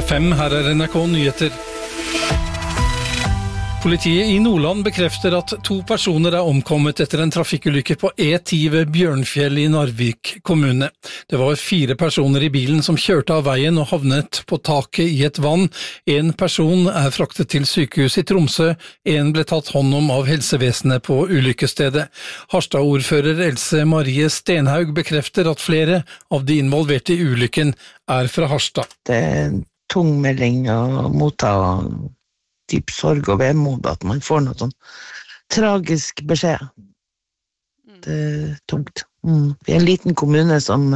5, her NRK Nyheter. Politiet I Nordland bekrefter at 2 personer omkommet etter en trafikkulykke på E10 ved Bjørnfjell I Narvik kommune. Det var 4 personer I bilen som kjørte av veien og havnet på taket I et vann. En person fraktet til sykehus I Tromsø, en ble tatt hånd om av helsevesenet på ulykkestedet. Harstad-ordfører Else Marie Stenhaug bekrefter at flere av de involverte I ulykken fra Harstad. Det en tung melding å motta dyp sorg og vemod at man får noe sånn tragisk beskjed. Det tungt. Vi en liten kommune som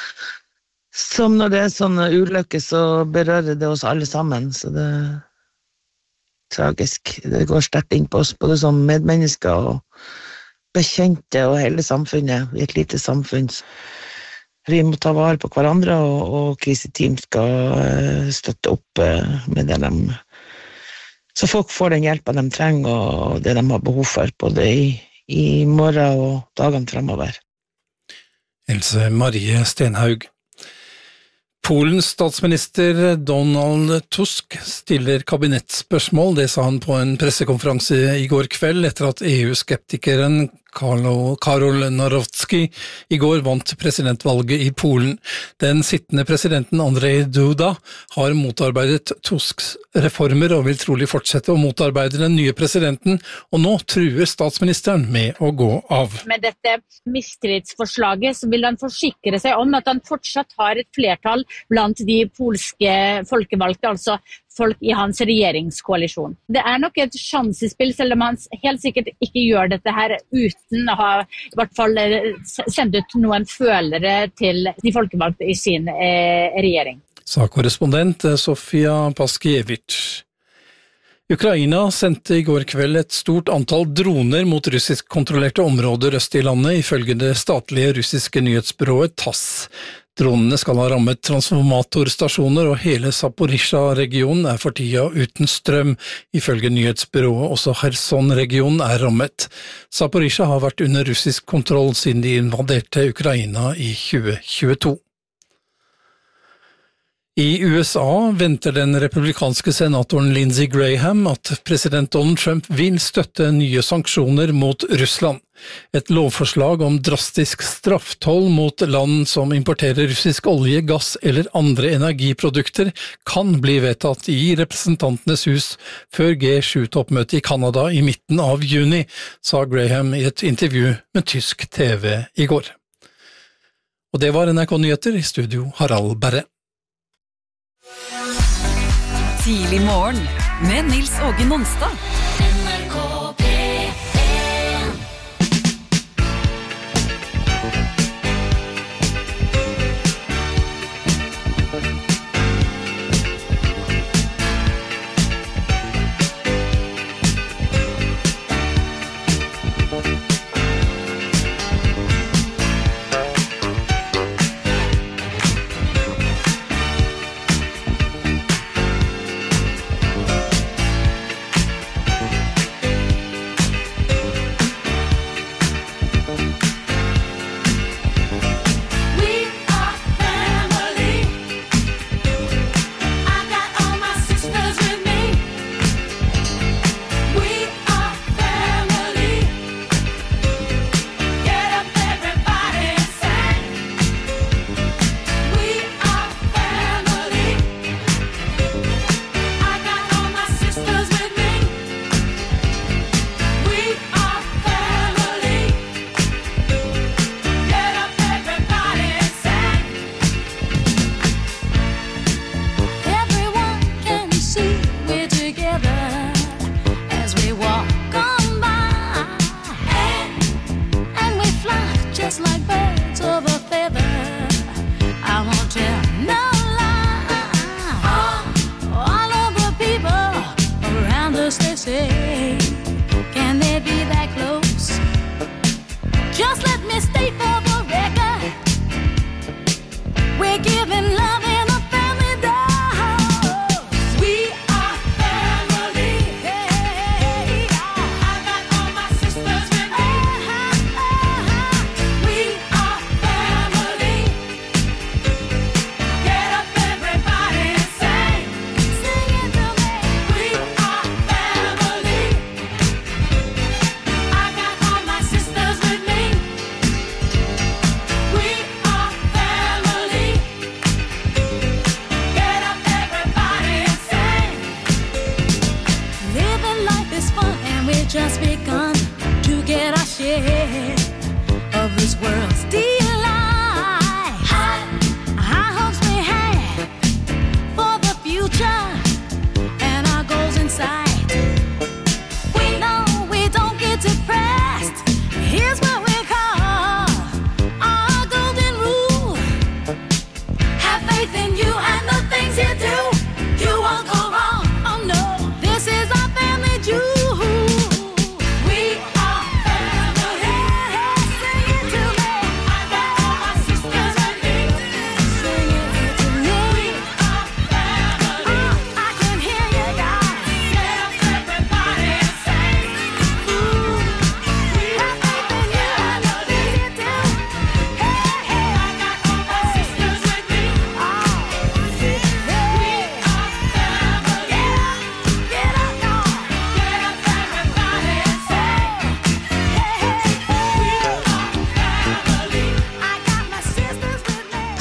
når det sånne ulykker så berører det oss alle sammen, så det tragisk. Det går sterkt inn på oss, både som medmennesker og bekjente og hele samfunnet, I et lite samfunn. Vi må ta vare på hverandre, og kriseteam skal støtte opp med det så folk får den hjelpen de trenger, og det de har behov for, både I morgen og dagene fremover. Else Marie Stenhaug. Polens statsminister Donald Tusk stiller kabinettspørsmål, det sa han på en pressekonferanse I går kveld etter at EU-skeptikeren Karol Nawrocki I går vant presidentvalget I Polen. Den sittende presidenten Andrzej Duda har motarbeidet Tusks reformer og vil trolig fortsette å motarbeide den nye presidenten, og nå truer statsministeren med å gå av. Med dette mistillitsforslaget så vil han forsikre seg om at han fortsatt har et flertall blant de polske folkevalgte, altså folk I hans regjeringskoalisjon. Det nok et sjansespill, selv om han helt sikkert ikke gjør dette her uten å ha I hvert fall sendt ut noen følere til de folkevalgte I sin regjering. Sa korrespondent Sofia Paskiewicz. Ukraina sendte I går kveld et stort antall droner mot russisk-kontrollerte områder øst I landet, ifølge det statlige russiske nyhetsbyrået TASS. Dronene skal ha rammet transformatorstasjoner, og hele Zaporizjzja-regionen for tida uten strøm. Ifølge nyhetsbyrået også Kherson-regionen rammet. Zaporizjzja har vært under russisk kontroll siden de invaderte Ukraina I 2022. I USA venter den republikanske senatoren Lindsey Graham at president Donald Trump vil støtte nye sanksjoner mot Russland. Et lovforslag om drastisk strafftoll mot land som importerer russisk olje, gass eller andre energiprodukter kan bli vedtatt I representantenes hus før G7-toppmøtet I Kanada I midten av juni, sa Graham I et intervju med tysk TV I går. Og det var NRK Nyheter, I studio Harald Berre. Tidlig morgen med Nils Åge Nonstad.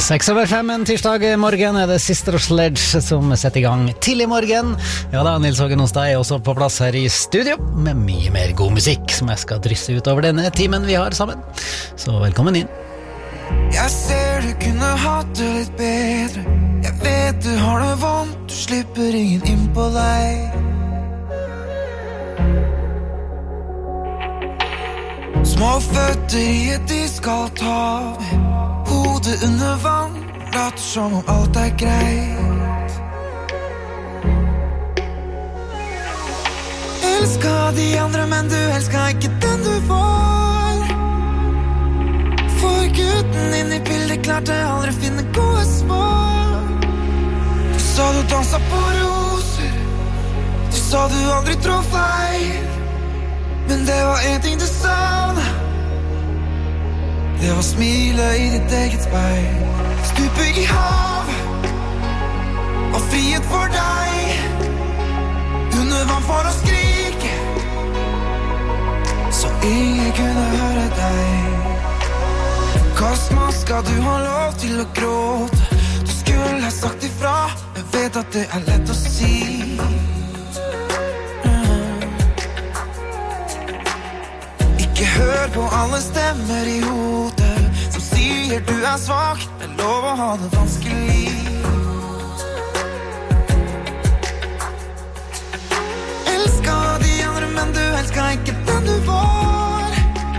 6:05 en tirsdag morgen det Sister Sledge som setter I gang tidlig morgen. Ja da, Nils Hågen Hostad også på plass her I studio med mye mer god musikk som jeg skal drysse ut over denne timen vi har sammen. Så velkommen inn. Jeg ser du kunne hatt det litt bedre. Jeg vet du har det vondt, du slipper ingen inn på deg. Små føtter I et iskaldt hav, hodet under vann, later som om alt greit. Elsket de andre, men du elsket ikke den du var. For gutten inn I bildet klarte aldri finne gode svar. Du sa du danset på roser, du sa du aldri tror feil. Men det var en ting du savnet. Det var smilet I ditt eget speil. Stupe I hav og frihet for deg. Under vann for å skrike, så ingen kunne høre deg. Kast maska, du har lov til å gråte. Du skulle ha sagt ifra, jeg vet at det lett å si. Ikke hør på alle stemmer I hodet som sier du svak, det lov å ha det vanskelig. Elsket de andre, men du elsket ikke den du var.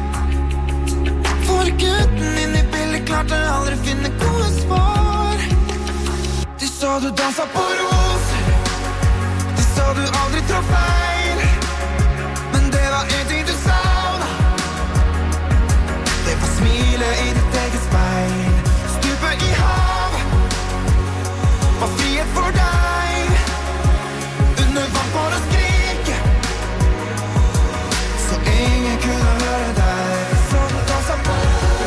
For gutten inn I bildet klarte aldri finne gode svar. De sa du danset på roser, de sa du aldri tror feil. Men det var en ting du savnet. Det var smilet I ditt eget speil. Stupe I hav og frihet for deg. Under vann for å skrike, så ingen kunne høre deg. Så du danset på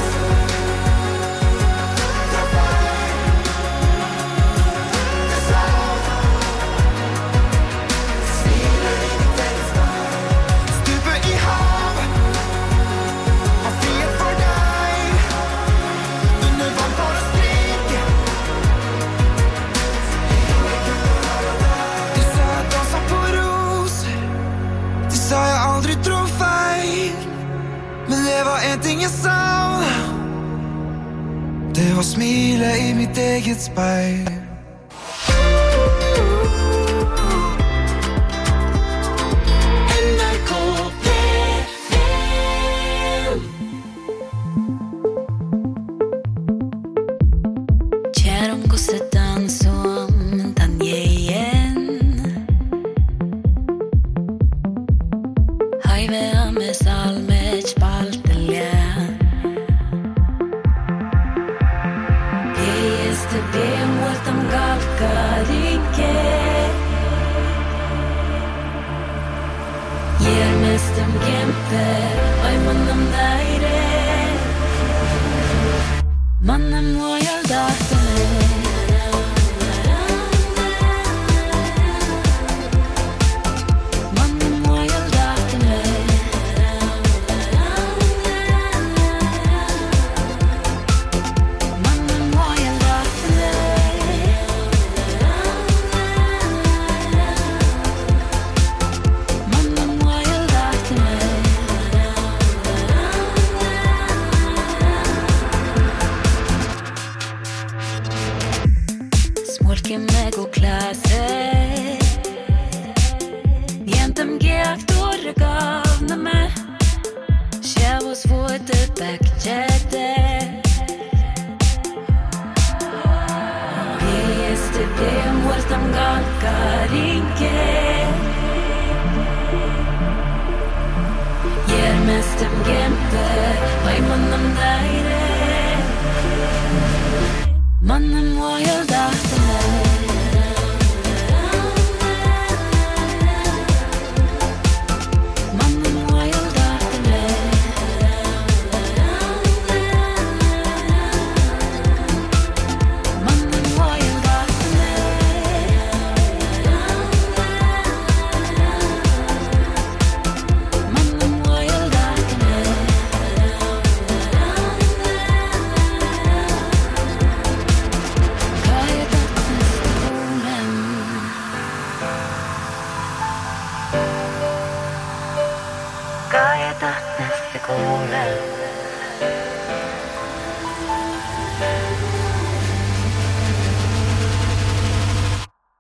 en ting jeg savnet. Det var smilet I mitt eget speil.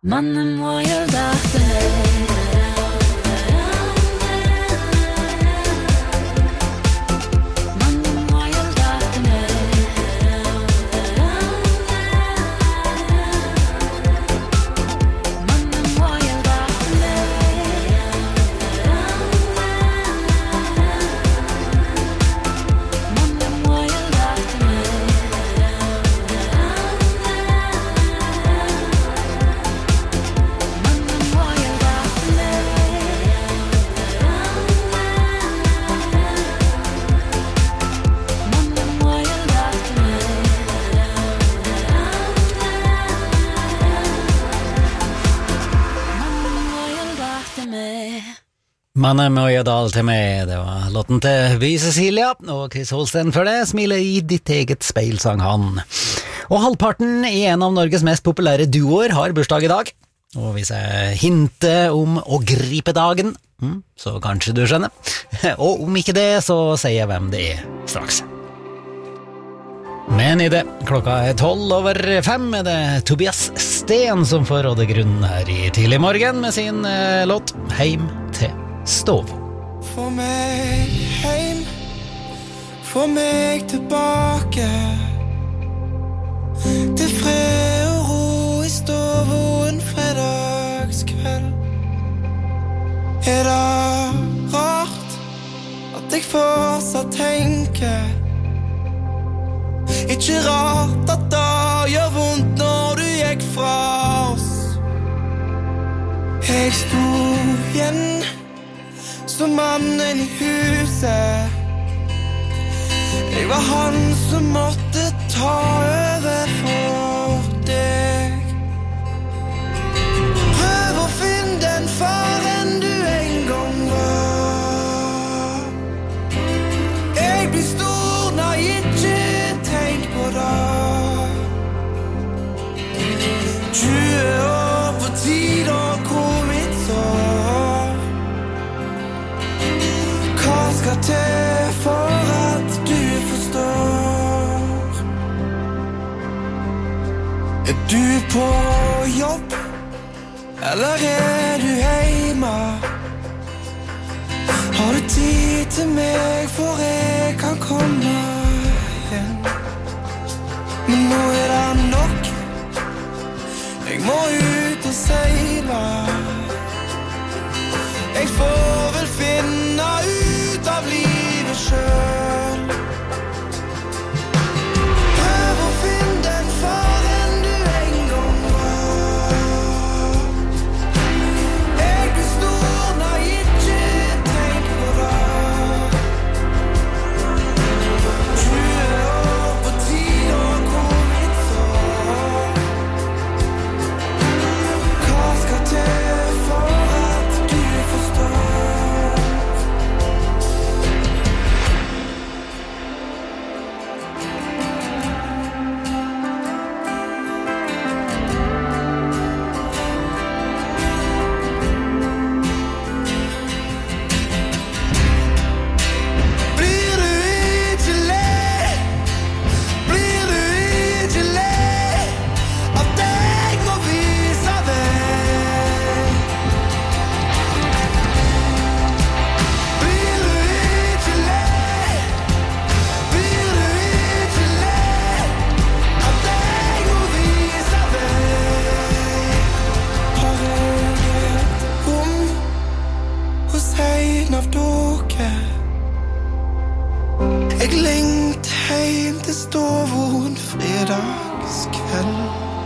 Mannen må gjøre det til meg. Mannen må gjøre det til meg, det var låten til By Cecilia, og Chris Holsten for det, smiler i ditt eget speil, sang han. Og halvparten i en av Norges mest populære duoer har bursdag i dag, og hvis jeg hinter om å gripe dagen, så kanskje du skjønner, og om ikke det, så sier jeg hvem det er straks. Men i det, klokka er 5:12, er det Tobias Sten som får råde grunnen her i tidlig morgen med sin låt Heim til Stov. Få meg heim, få meg tilbake til fred og ro i stova en fredagskveld. Er det rart at jeg fortsatt tenker? Ikke rart at det gjør vondt når du gikk fra oss. Jeg sto igjen som mannen i huset. Jeg var han som måtte ta over for deg. Prøv å finne den faren du en gang var. Jeg blir stor når jeg ikke tenk på det. 20 år på tid og hvor mitt sår. Hva skal til for at du forstår? Er du på jobb, eller er du hjemme? Har du tid til meg, for jeg kan komme igjen? Men nå er det nok, jeg må ut og seile. Jeg får vel finne ut av livet selv. Prøv å finne den faren du en gang var. Jeg blir stor når jeg ikke tenk på det. 20 år på tid og hvor mitt sår. Hva skal til for at du forstår? Blir du ikke le? Blir du ikke le? At jeg må vise deg? Blir du ikke le? Blir du ikke le? At jeg må vise deg? Har jeg et rom hos en av dere? Jeg lengter heim til stova en fredagskveld.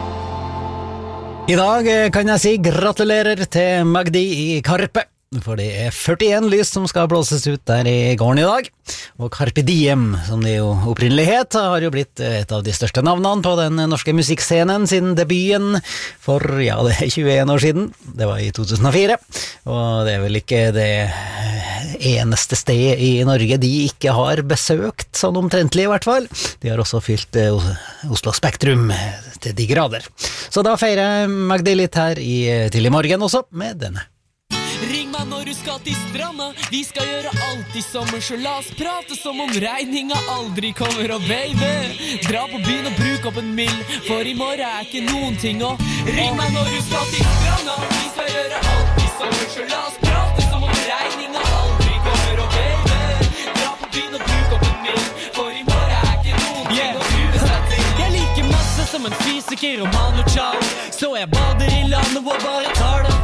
I dag kan jeg si gratulerer til Magdi i Karpe, for det er 41 lys som skal blåses ut der i gården i dag. Og Carpe Diem, som det jo opprinnelig het, har jo blitt et av de største navnene på den norske musikkscenen siden debuten for, ja, det er 21 år siden. Det var i 2004, og det er vel ikke det eneste sted i Norge de ikke har besøkt, sånn omtrentlig i hvert fall. De har også fylt Oslo Spektrum til de grader. Så da feirer Magdi litt her til i morgen også med denne. Ring meg meg når du skal til stranda. Vi skal gjøre alt I sommer, så la oss prate som om regninga aldri kommer. Og baby, dra på byen og bruk opp en mill, for I morgen ikke noen ting. Og ring meg når du skal til stranda. Vi skal gjøre alt I sommer, så la oss prate som om regninga aldri kommer. Og baby, dra på byen og bruk opp en mill, for I morgen ikke noen ting å grue seg til. Jeg liker masse som en fysiker og Manu Chao, så jeg bader I landet og bare tar det.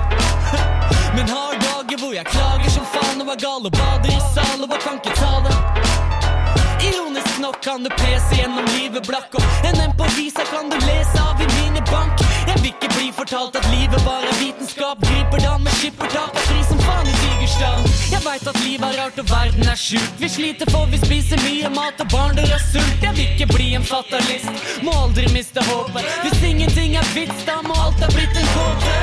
Men har dager hvor jeg klager som faen og gal og bader I sal og kan ikke ta det. Ironisk nok kan du pese gjennom livet blakk, og en på visa kan du lese av I minibank. Jeg vil ikke bli fortalt at livet bare vitenskap, griper dan med skippertap og fri som faen I Tigerstrand. Jeg vet at livet rart og verden sjuk, vi sliter for vi spiser mye mat og barn der sult. Jeg vil ikke bli en fatalist, må aldri miste håpet. Hvis ingenting vits, da må alt blitt en kåpe.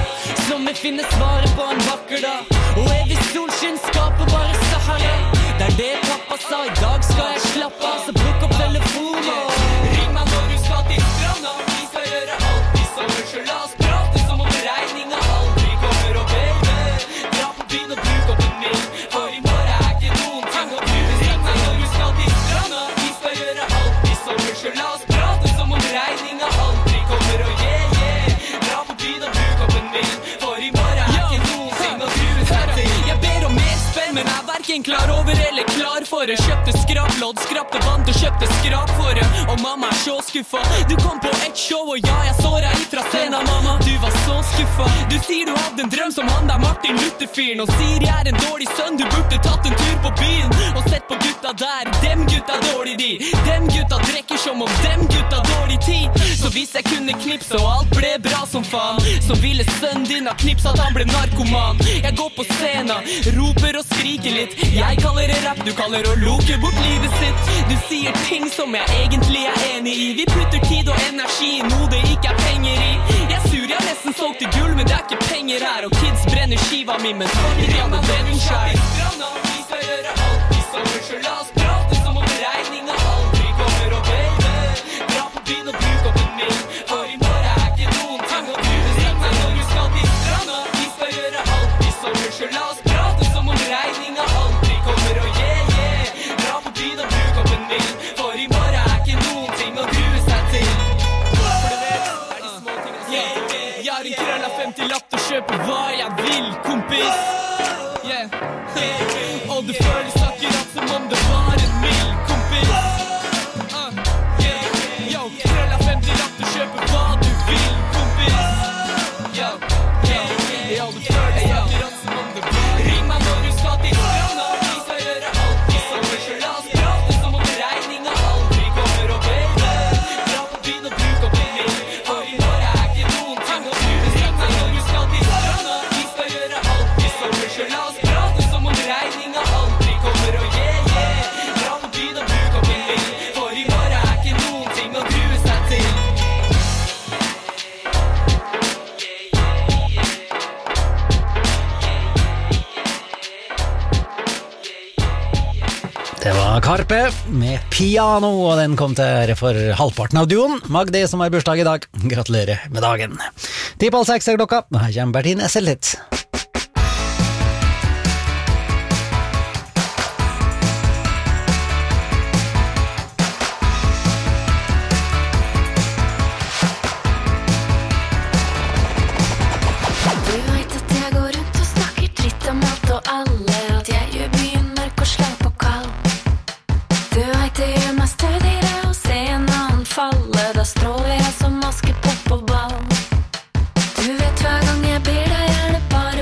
Som vi finner svaret på en vakker dag, og evig solskinn skaper bare Sahara. Det det pappa sa, I dag skal jeg slappe av, så bruk opp telefonen. Ring meg når du skal til stranda. Vi skal gjøre alt I sommer, så la oss prate som om regninga aldri kommer. Og baby, dra på byen og bruk opp en mill, for I morgen ikke noen ting å grue. Ring meg når du skal til stranda. Vi skal gjøre alt I sommer, så la oss prate som om regninga aldri kommer. Og dra på byen og bruk opp en mill, for I morgen ikke noen ting å grue seg til. Jeg ber om mer spenn, men jeg hverken klar over eller klar for det. Kjøpte skraplodd, skrapte vant og kjøpte skrap for det. Og mamma så skuffa. Du kom på et show, og ja, jeg så deg ifra scenen, mamma. Du var så skuffa. Du sier du hadde en drøm som han der Martin Luther-fyren, og sier jeg en dårlig sønn, du burde tatt en tur på byen og sett på gutta der. Dem gutta dårlig de. Dem gutta drekker som om dem gutta dårlig tid. Så hvis jeg kunne knipse og alt ble bra som faen, så ville sønnen din ha knipset at han ble narkoman. Jeg går på scenen, roper og skriker litt. Jeg kaller det rap, du kaller å loke bort livet sitt. Du sier ting som jeg egentlig enig I. Vi putter tid og energi I noe det ikke penger I. Jeg sur, jeg nesten solgt til gull, men det ikke penger her. Og kids brenner skiva mi, men fuck it, jeg må den skjær. Vi skal gjøre alt I sommer, så la oss prate som om regninga aldri kommer. Og baby, dra på byen og bruk opp en mill, for I morgen ikke noen ting å grue. Ring meg når du skal til stranda. Vi skal gjøre alt I sommer, så la oss prate som om regninga aldri kommer. Og dra på byen og bruk opp en mill, for I morgen ikke noen ting å grue seg til. For du vet, de små tingene Jeg har en krølla 50-lapp til å kjøpe hva jeg vil, kompis. Og det føles akkurat som om det var en mill, kompis. Yo, krølla 50-lapp til å kjøpe hva du vil, kompis. Yo, det føles akkurat som om det var. Ring meg når du skal til stranda. Vi skal gjøre alt I sommer, så la oss prate som om regninga aldri kommer. Og baby, dra på byen og bruk opp en mill, for I morgen ikke noen ting å grue. Ring meg når du skal til stranda. Vi skal gjøre alt I sommer, så la oss prate som om regninga aldri kommer. Og dra på byen og bruk opp en mill, for I morgen ikke noen ting å grue seg til. Det var Karpe med Piano, og den kom til ære for halvparten av duoen. Magdi som har bursdag I dag, gratulerer med dagen. 5:30 klokka, her kommer Bertine Sellet. Du vet at jeg går rundt og snakker dritt om alt og alle, at jeg gjør byen mørk og slapp og kald. Du vet det gjør meg stødigere å se en annen falle, da stråler jeg som Askepott på ball. Du vet hver gang jeg ber deg, det bare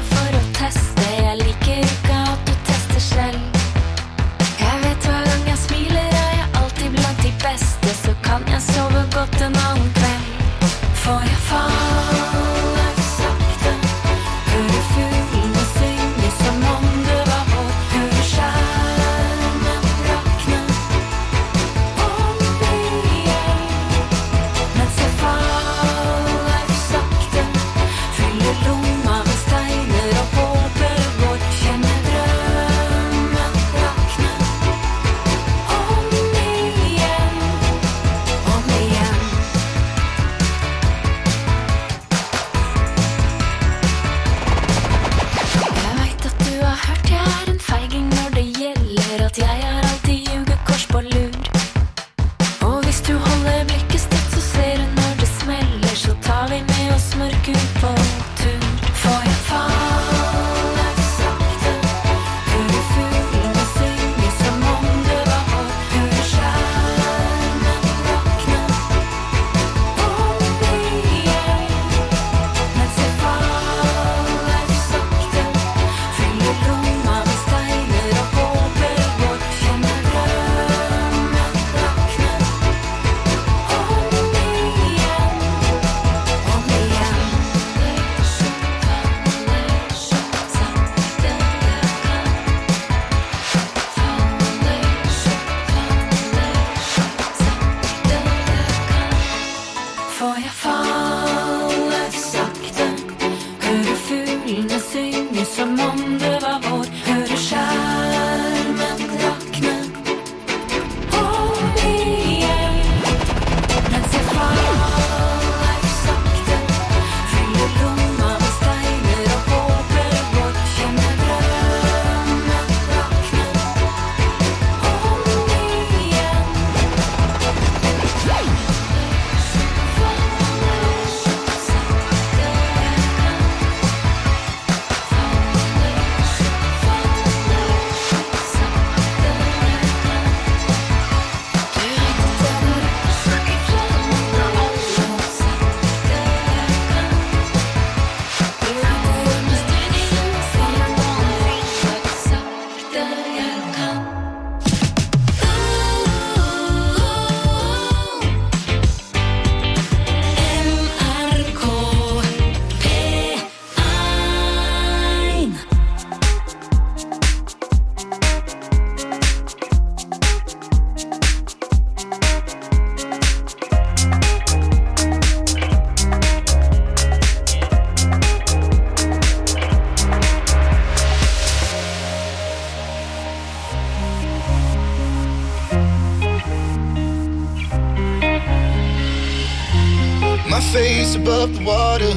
My face above the water.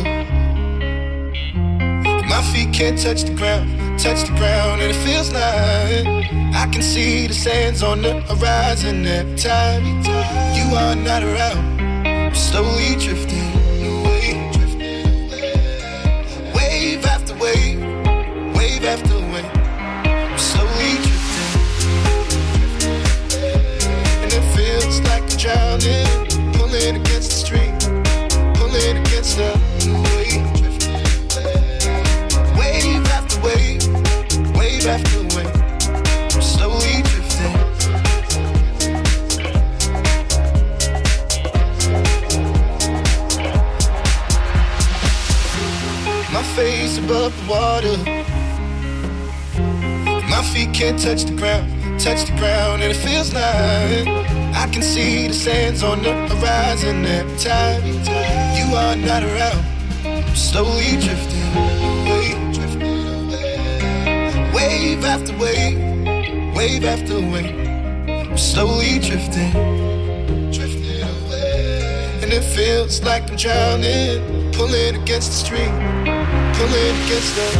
My feet can't touch the ground, and it feels like I can see the sands on the horizon every time you are not around. I'm slowly drifting away, wave after wave, wave after wave. I'm slowly drifting, and it feels like I'm drowning, pulling against the stream, pulling against the wave. Wave after wave, wave after wave, I'm slowly drifting. My face above the water. My feet can't touch the ground, and it feels like I can see the sands on the horizon every time you are not around. I'm slowly drifting away. Wave after wave, wave after wave, I'm slowly drifting away. And it feels like I'm drowning, pulling against the stream, pulling against the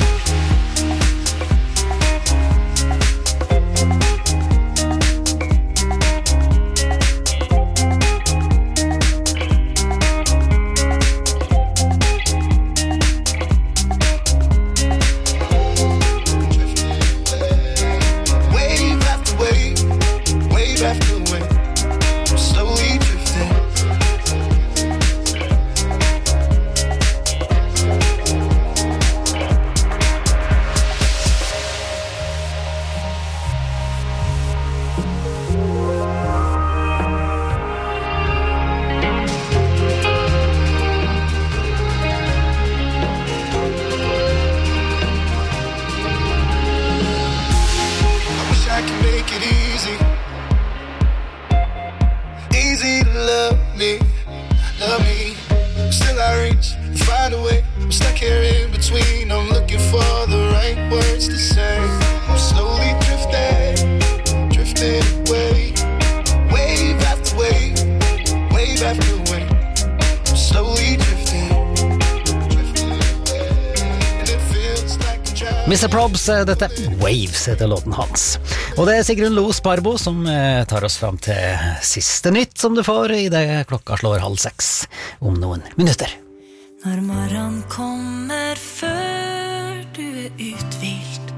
Mr. Probs, dette Waves heter låten hans. Og det Sigrun Lo Sparbo som tar oss fram til siste nytt som du får I det klokka slår 5:30 om noen minutter. Når morgen kommer før du uthvilt,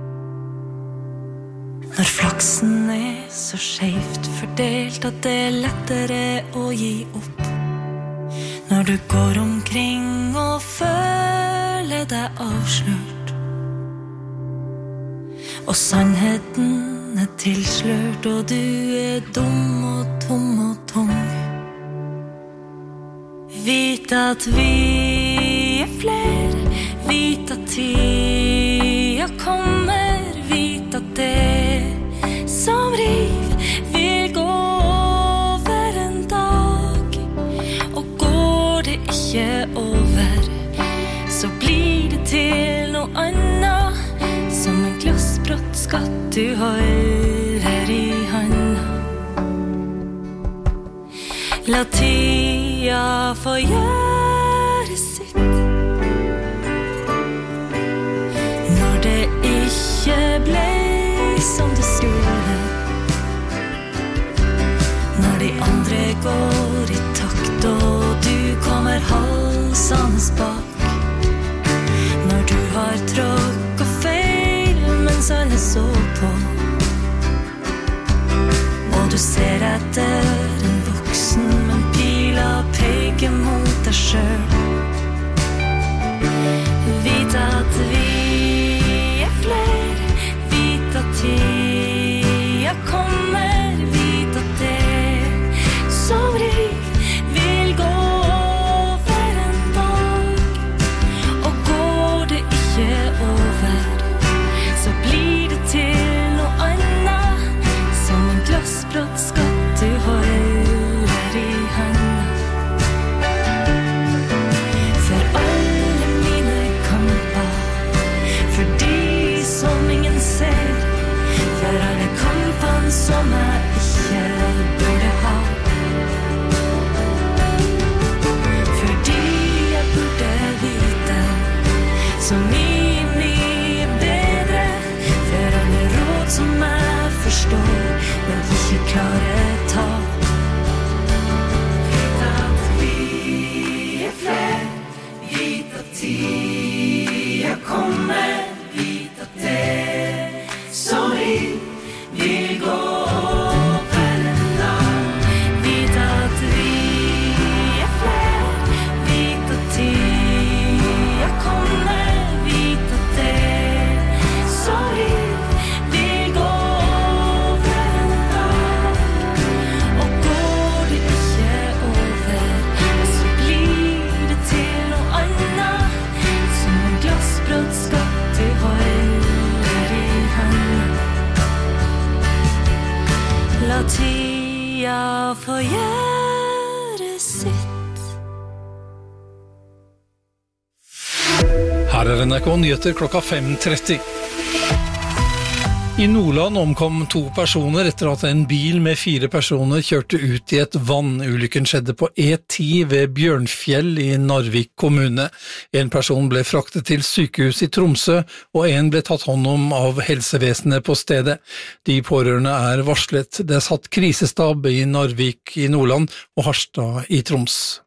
når flaksen så skjevt fordelt at det lettere å gi opp, når du går omkring og føler deg avslørt, og sannheten tilslørt, og du dum og tom og tung. Vit at vi flere, vit at tida kommer, vit at det som riv vil gå over en dag, og går det ikke over, så blir det til noe annet, som en glassbrott skatt du holder I handa. La tida få gjøre sitt, når det ikke ble som det skulle, når de andre går I takt og du kommer halsende bak, når du har tråkket feil mens alle så på, og du ser etter en voksen, men pila peker mot deg selv. Vit at vi flere, vit at tida kommer, vit at det som riv vil gå over en dag, og går det ikke over, så blir det til noe annet, som en glassbrott skatt du holder I handa. For alle mine kamper er NRK Nyheter klokka 5:30. I Nordland omkom 2 personer etter at en bil med 4 personer kjørte ut i et vann. Ulykken skjedde på E10 ved Bjørnfjell i Narvik kommune. En person ble fraktet til sykehus i Tromsø, og en ble tatt hånd om av helsevesenet på stedet. De pårørende er varslet. Det er satt krisestab i Narvik i Nordland og Harstad i Troms.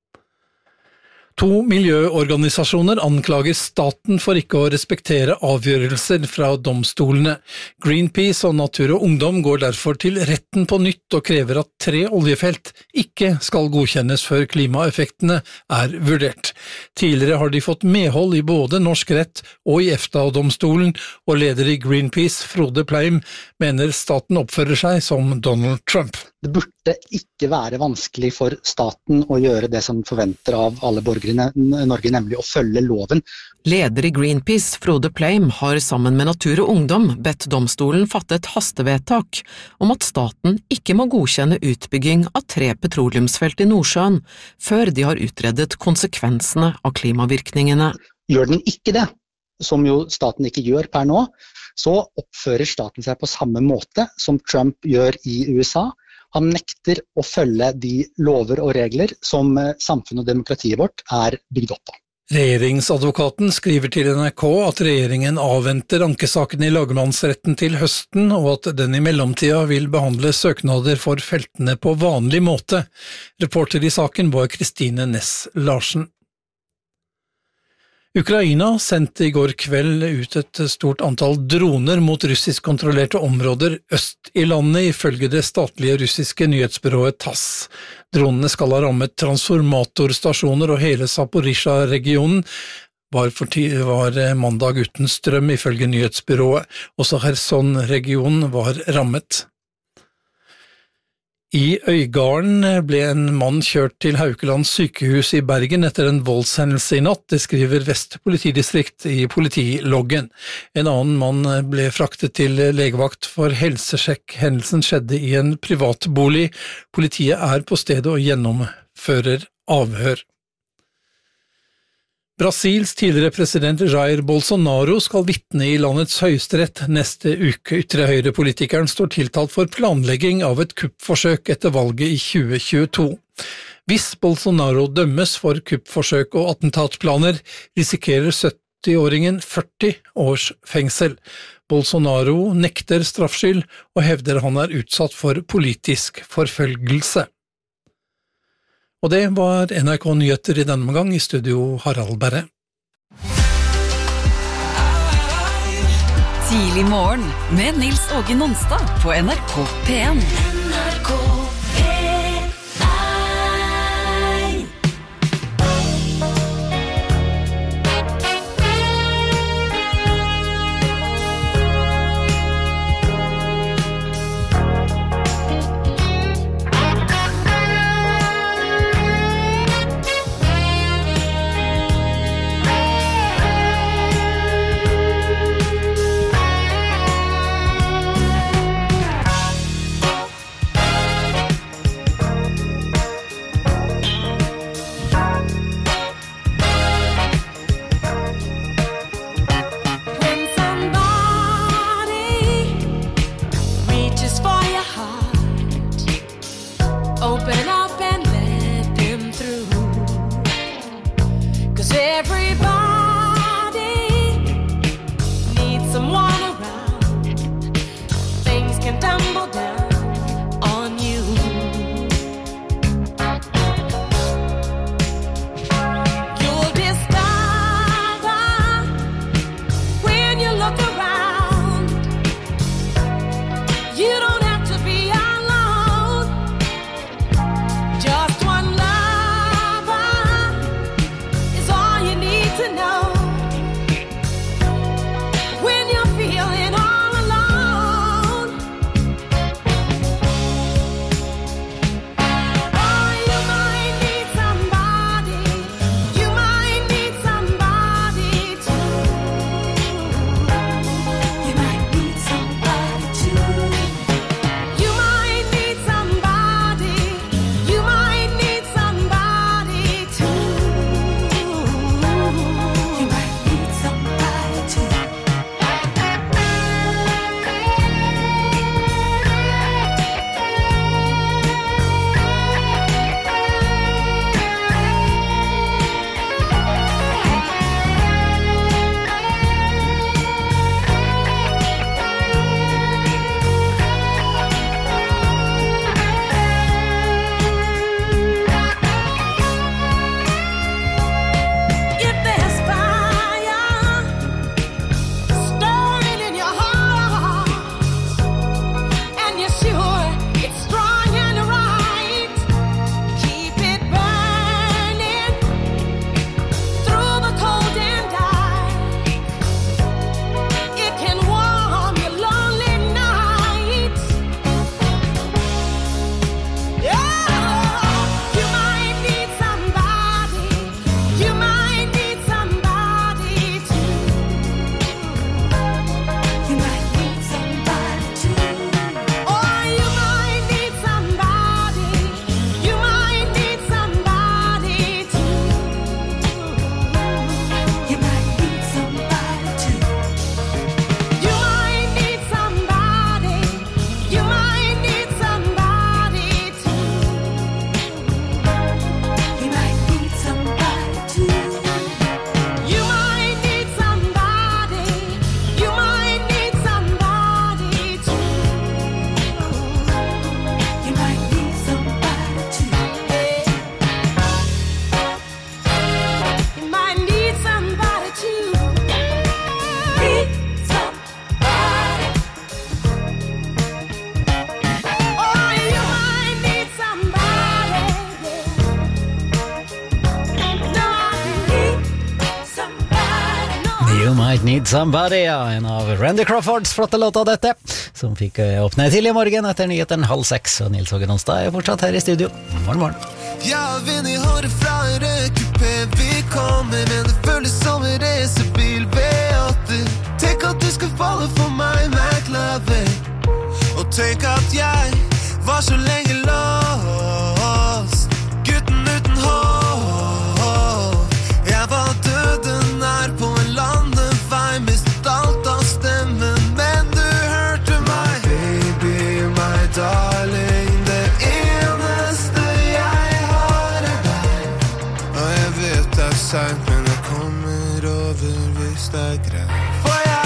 2 miljøorganisasjoner anklager staten for ikke å respektere avgjørelser fra domstolene. Greenpeace og Natur og Ungdom går derfor til retten på nytt og krever at 3 oljefelt ikke skal godkjennes før klimaeffektene er vurdert. Tidligere har de fått medhold i både norsk rett og i EFTA-domstolen, og leder i Greenpeace, Frode Pleim, mener staten oppfører seg som Donald Trump. Det burde ikke være vanskelig for staten å gjøre det som forventer av alle borgere i Norge, nemlig å følge loven. Leder i Greenpeace, Frode Pleim, har sammen med Natur og Ungdom bedt domstolen fatte et hastevedtak om at staten ikke må godkjenne utbygging av 3 petroleumsfelt i Nordsjøen før de har utredet konsekvensene av klimavirkningene. Gjør den ikke det, som jo staten ikke gjør per nå, så oppfører staten seg på samme måte som Trump gjør i USA. Han nekter å følge de lover og regler som samfunnet og demokratiet vårt er bygd opp på. Regjeringsadvokaten skriver til NRK at regjeringen avventer ankesaken i lagmannsretten til høsten, og at den i mellomtida vil behandle søknader for feltene på vanlig måte. Reporter i saken var Kristine Næss Larsen. Ukraina sendte i går kveld ut et stort antall droner mot russisk-kontrollerte områder øst i landet, ifølge det statlige russiske nyhetsbyrået TASS. Dronene skal ha rammet transformatorstasjoner, og hele Zaporizjzja-regionen var mandag uten strøm, ifølge nyhetsbyrået. Også Kherson-regionen var rammet. I Øygarden ble en mann kjørt til Haukeland sykehus i Bergen etter en voldshendelse i natt, det skriver Vest politidistrikt i politiloggen. En annen mann ble fraktet til legevakt for helsesjekk. Hendelsen skjedde i en privatbolig. Politiet er på stedet og gjennomfører avhør. Brasils tidligere president Jair Bolsonaro skal vitne i landets høyesterett neste uke. Ytre høyrepolitikeren står tiltalt for planlegging av et kuppforsøk etter valget i 2022. Hvis Bolsonaro dømmes for kuppforsøk og attentatplaner, risikerer 70-åringen 40 års fengsel. Bolsonaro nekter straffskyld og hevder han er utsatt for politisk forfølgelse. Og det var NRK Nyheter i denne gang, i studio Harald Berre. Tidlig morgen med Nils Åge Nonstad på NRK P1. You Might Need Somebody, ja, en av Randy Crawfords flotte låter dette, som fikk åpne tidlig I morgen etter nyheten 5:30, og Nils Hågen Onsdag fortsatt her I studio. Morgen. Ja, vind I håret fra en rødkupé. Vi kommer, men det føles som en racerbil V8. Tenk at du skal falle for meg, McLovin. Og tenk at jeg var så lenge låst, gutten uten hår. Jeg var døden nær på en landevei, mistet alt av stemmen, men du hørte meg. Baby, my darling, det eneste jeg har deg. Og jeg vet det sent, men jeg kommer over hvis det greit. For jeg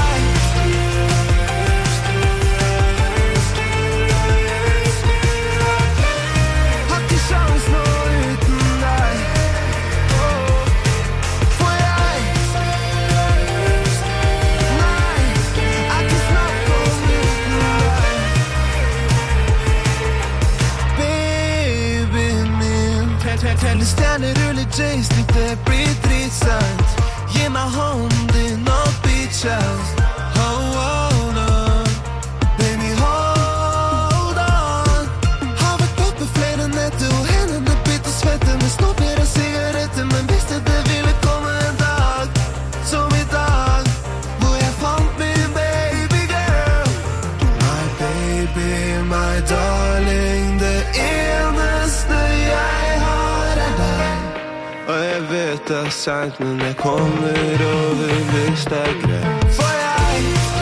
Telle stjerner, rulle J-strip, det blir dritsant. Gi meg hånden din og beach house. Oh, no. Baby, hold on. Har vært oppe flere netter, og hendene bytter svette med snopper og sigaretter, men visste det ville komme en dag som I dag, hvor jeg fant min baby girl. My baby, my darling, det eneste jeg har. Og jeg vet det sent, men jeg kommer over hvis det greit. For jeg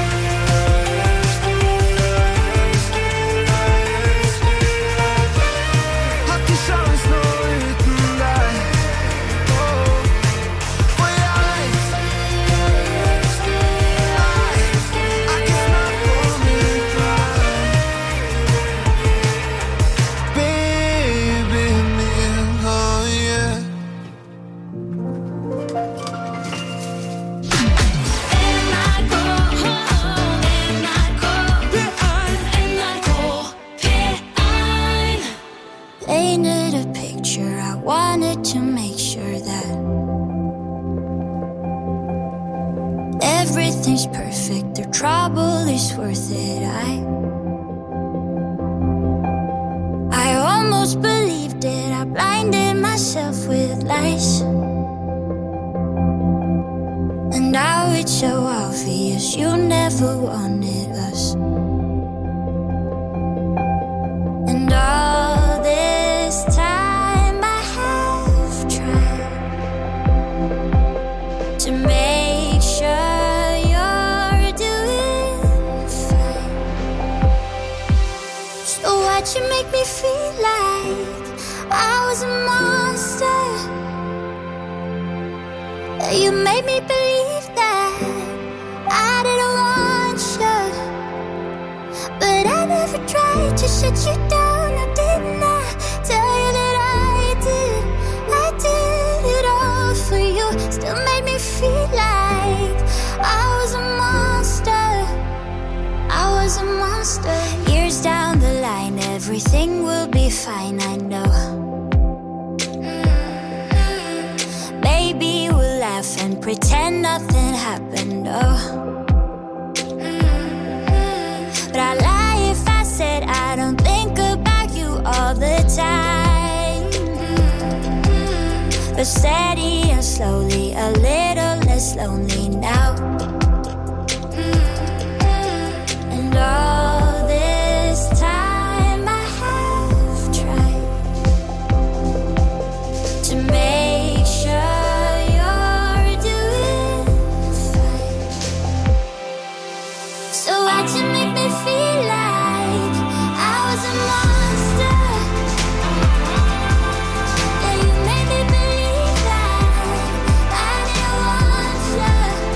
har ikke sjans nå uten deg. For jeg ikke snakk om mitt vei. Baby min, oh yeah. Painted a picture, I wanted to make sure that everything's perfect, the trouble is worth it. I almost believed it, I blinded myself with lies. And now it's so obvious, you never wanted us. And all this time I have tried to make sure you're doing fine. So why'd you make me feel like I was a monster? You made me believe that I didn't want you, but I never tried to shut you down, or didn't I? Tell you that I did it all for you. Still made me feel like I was a monster. I was a monster. Years down the line, everything will be fine, I know. Baby, we'll laugh and pretend nothing happened, oh. But I lie if I said I don't think about you all the time. But steady and slowly, a little less lonely now. And all this time I have tried to make sure you're doing fine. So why'd you make me feel like I was a monster? Yeah, you made me believe that I didn't want you.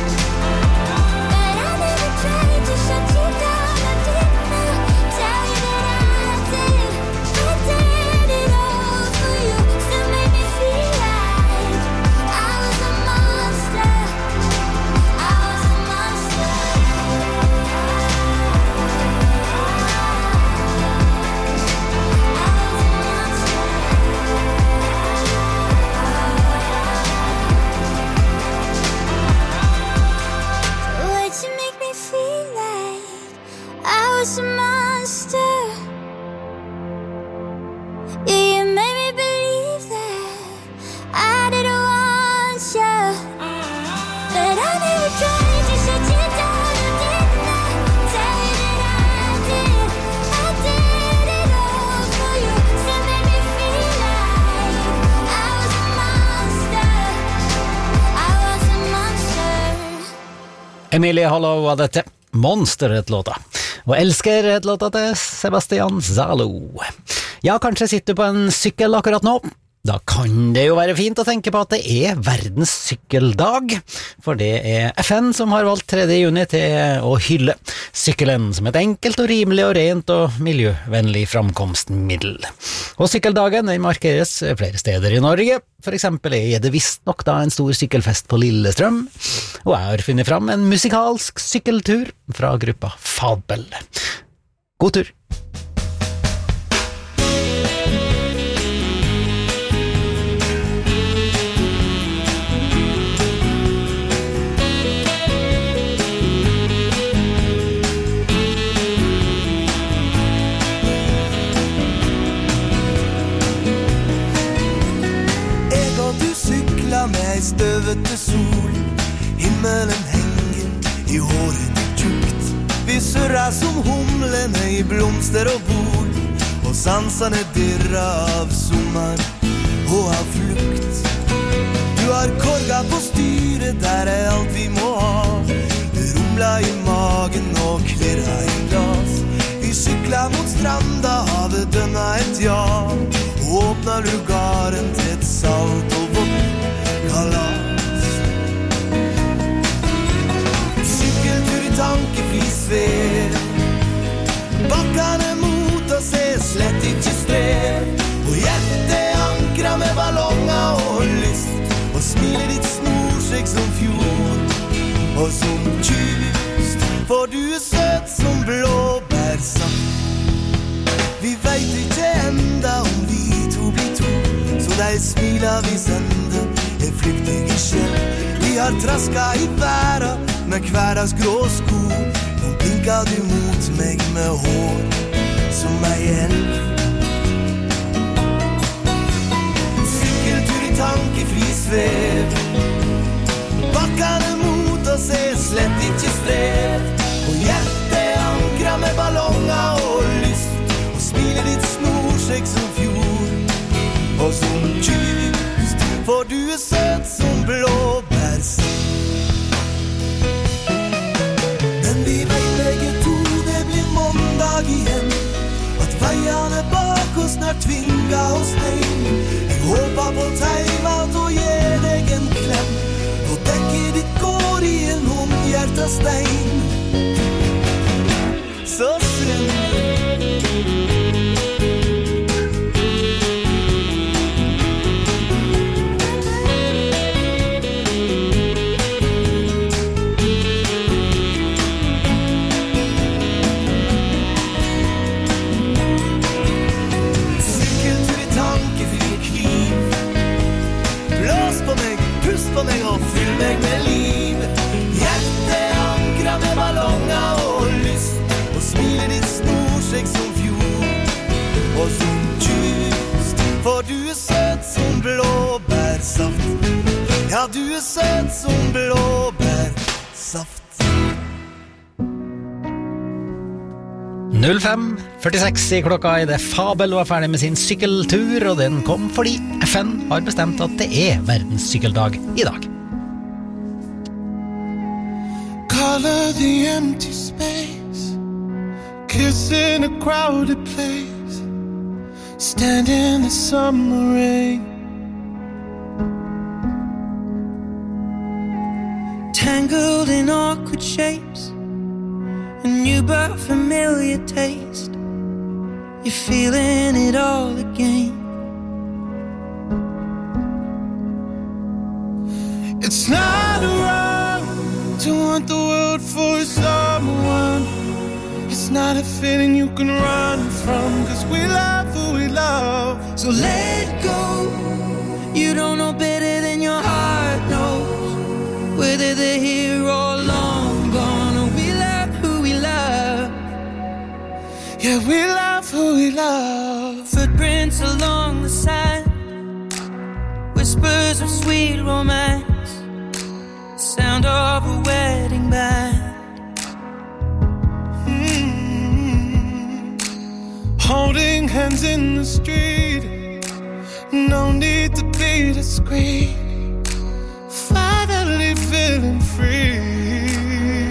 Emilie Hollow var dette. Monster het låta. Og elsker het låta til Sebastian Zalo. Ja, kanskje sitter du på en sykkel akkurat nå. Da kan det jo være fint å tenke på at det verdens sykkeldag, for det FN som har valgt 3. juni til å hylle sykkelen som et enkelt og rimelig og rent og miljøvennlig framkomstmiddel. Og sykkeldagen markeres flere steder i Norge, for eksempel det visst nok da en stor sykkelfest på Lillestrøm, og jeg har funnet fram en musikalsk sykkeltur fra gruppa Fabel. God tur! Med ei støvete sol, himmelen henger i håret ditt tjukt. Vi surrar som humlene i blomster og bol, og sansene dirrer av sommer og av flukt. Du har korga på styret, der alt vi må ha. Det rumler i magen og klirrer i glas. Vi sykler mot stranda, havet dønner et ja, og åpner lugaren til et salt og vått kalas. Sykkeltur i tankefri svev, bakkene mot oss slett ikke strev, og hjertet ankrer med ballonger og lyst, og smiler ditt snor seg som fjord og som kyst, for du søt som blåbærsaft. Vi vet ikke enda om vi to blir to, så de smiler vi sender flyktige selv. Vi har trasket i væra med hverdags grå sko. Nå blinker du mot meg med hår som ei elv. Sykkeltur i tankefri svev, bakkene mot oss slett ikke strev, og hjertet ankrer med ballonger og lyst, og smiler ditt snor seg som fjord og som kyst, for du søt som blåbærsaft. Men vi vet begge to det blir måndag igjen, at veiene bak oss snart tvinger oss heim. Jeg håper på tegnat og gir deg en klem, og dekket ditt går i en håndhjertet stein. Så synd. På meg og fyll meg med liv. Hjertet ankrer med ballonger og lyst, og smiler ditt snor seg som fjord og som kyst, for du søt som blåbærsaft. Ja, du søt som blåbærsaft. 05:46 i klokka i det Fabel var ferdig med sin sykkeltur, og den kom fordi FN har bestemt at det verdens sykkeldag i dag. Color the empty space, kiss in a crowded place, stand in the summer rain, tangled in awkward shapes, a new but familiar taste. You're feeling it all again. It's not wrong to want the world for someone. It's not a feeling you can run from, 'cause we love who we love. So let go. You don't know better than your heart knows, whether they're here or long gone. Or we love who we love. Yeah, we love who we love. Footprints along the sand, whispers of sweet romance, sound of a wedding band. Holding hands in the street, no need to be discreet, finally feeling free.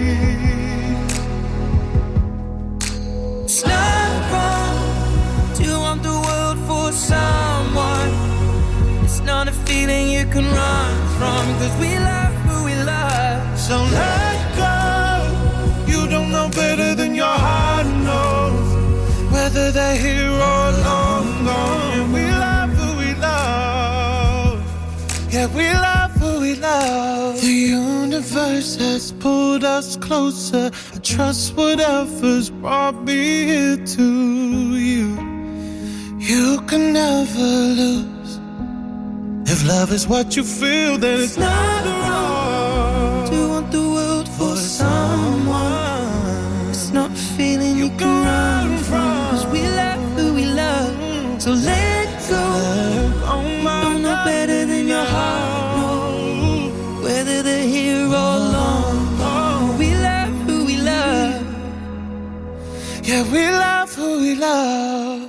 you can run from, 'cause we love who we love. So let go. You don't know better than your heart knows, whether they're here or long gone. And we love who we love. Yeah, we love who we love. The universe has pulled us closer. I trust whatever's brought me here to you. You can never lose. If love is what you feel, then it's not wrong to want the world for someone. It's not a feeling you can run from, 'cause we love who we love. So let go. Don't know better than your heart knows, whether they're here or long. We love who we love. Yeah, we love who we love.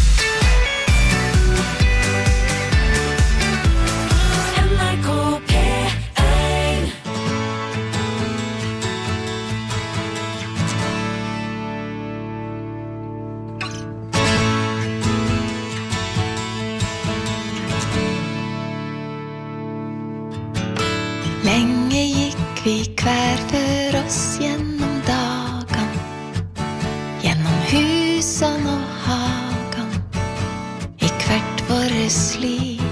Lenge gikk vi hver for oss gjennom dagen, gjennom husen og hagen, i hvert våres liv.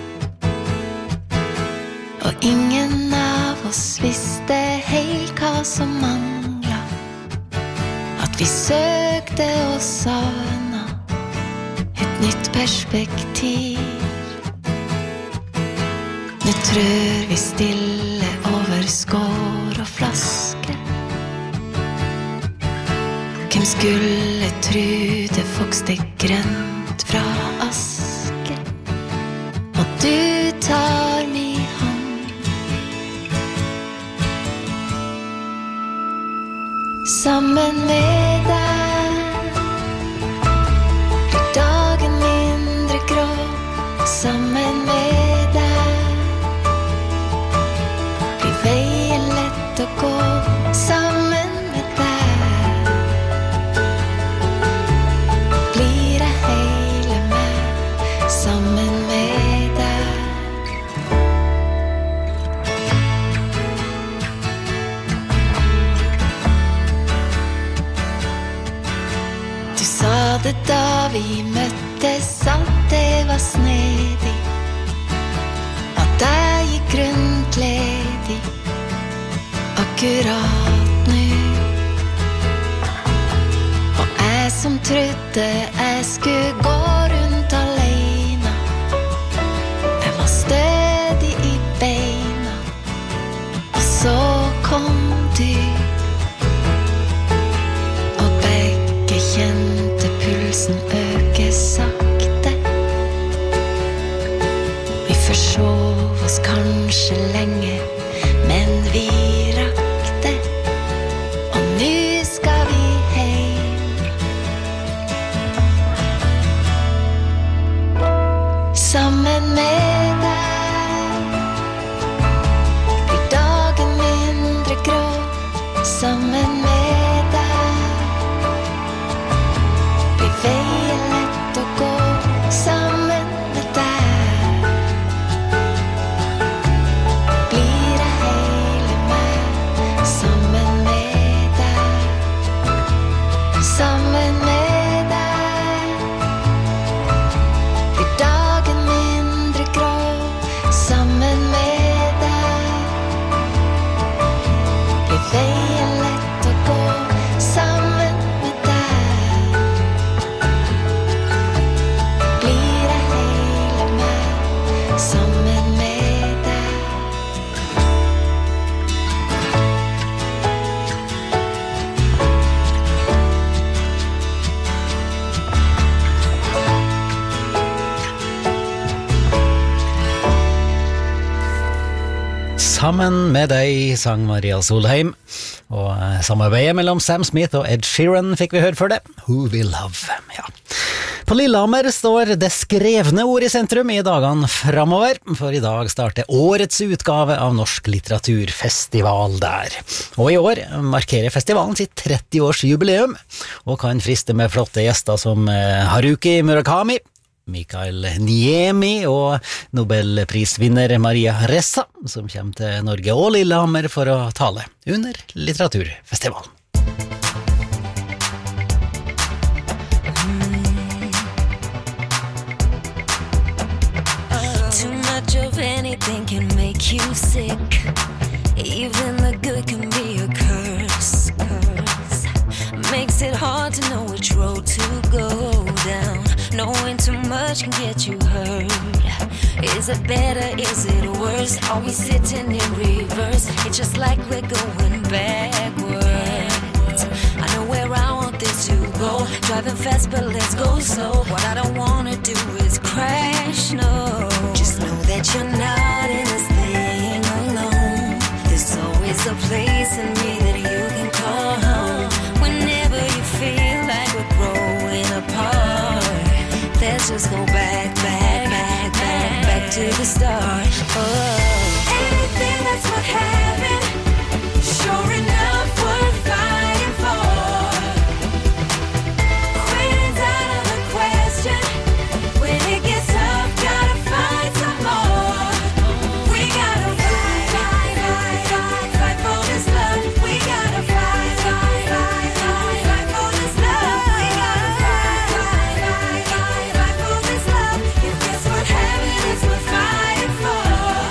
Og ingen av oss visste helt hva som manglet, at vi søkte og savna et nytt perspektiv. Nå trør vi stille over skår og flasker. Hvem skulle tro det vokste grønt fra aske? Og du tar min hånd. Sammen med deg blir dagen mindre grå. Sammen med veien lett å gå, sammen med deg blir jeg hele meg, sammen med deg. Du sa det da vi møttes, at det var snedig, at jeg gikk rundt ledig akkurat nu. Og jeg som trodde jeg skulle gå rundt alene, jeg var stødig i beina. Og så kom du, og begge kjente pulsen øke sakte. Vi forsov oss kanskje lenge, men vi rakte, og nå skal vi hjem. Sammen med deg blir dagen mindre grå. Sammen med deg blir veien lett å gå. Sammen med deg blir jeg hele meg, sammen med deg, sammen med deg blir dagen mindre grå, sammen med deg blir veien lett å gå, sammen med deg blir jeg hele meg, sammen med deg. Sammen med deg, sang Maria Solheim. Og samarbeidet mellom Sam Smith og Ed Sheeran fikk vi høre for det. Who We Love, ja. På Lillehammer står det skrevne ord i sentrum i dagene fremover, for i dag starter årets utgave av Norsk litteraturfestival der. Og i år markerer festivalen sitt 30-års jubileum, og kan friste med flotte gjester som Haruki Murakami, Mikael Niemi og Nobelprisvinner Maria Ressa, som kommer til Norge og Lillehammer for å tale under litteraturfestivalen. Too much of anything can make you sick. Even the good can be a curse. Makes it hard to know which road to go down. Knowing too much can get you hurt. Is it better, is it worse? Are we sitting in reverse? It's just like we're going backwards. I know where I want this to go. Driving fast but let's go slow. What I don't wanna do is crash, no. Just know that you're not in this thing alone. There's always a place in me that you can call home. Whenever you feel like we're growing apart, let's just go back to the start. Oh. Anything that's worth having, sure enough worth fighting for. Quitting's out of the question. When it gets tough, gotta find some more. We gotta fight for this love. We gotta fight for this love. We gotta fight for this love. If it's worth having, it's worth fighting for.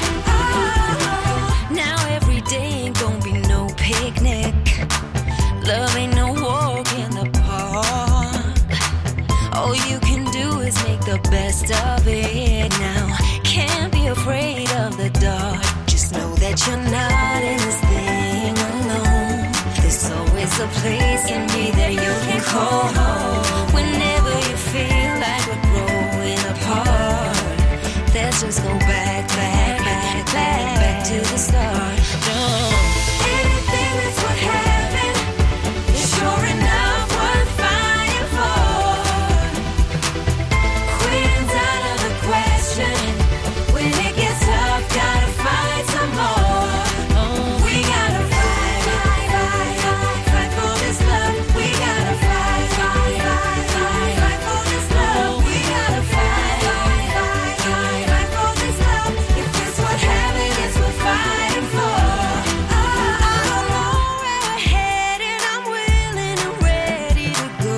Oh. Now every day ain't gonna be no picnic. Love ain't no walk in the park. All you can do is make the best of it now. Can't be afraid of the dark. Just know that you're not in this thing alone. There's always a place in me that you can call home. Whenever you feel like we're growing apart, let's just go back to the start. No. Anything that's worth having is sure enough worth fighting for. Quitting's out of the question. When it gets tough, gotta fight some more. We gotta fight for this love. We gotta fight for this love. We gotta fight for this love. If it's worth having, it's worth fighting for. I don't know where we're headed. I'm willing and ready to go.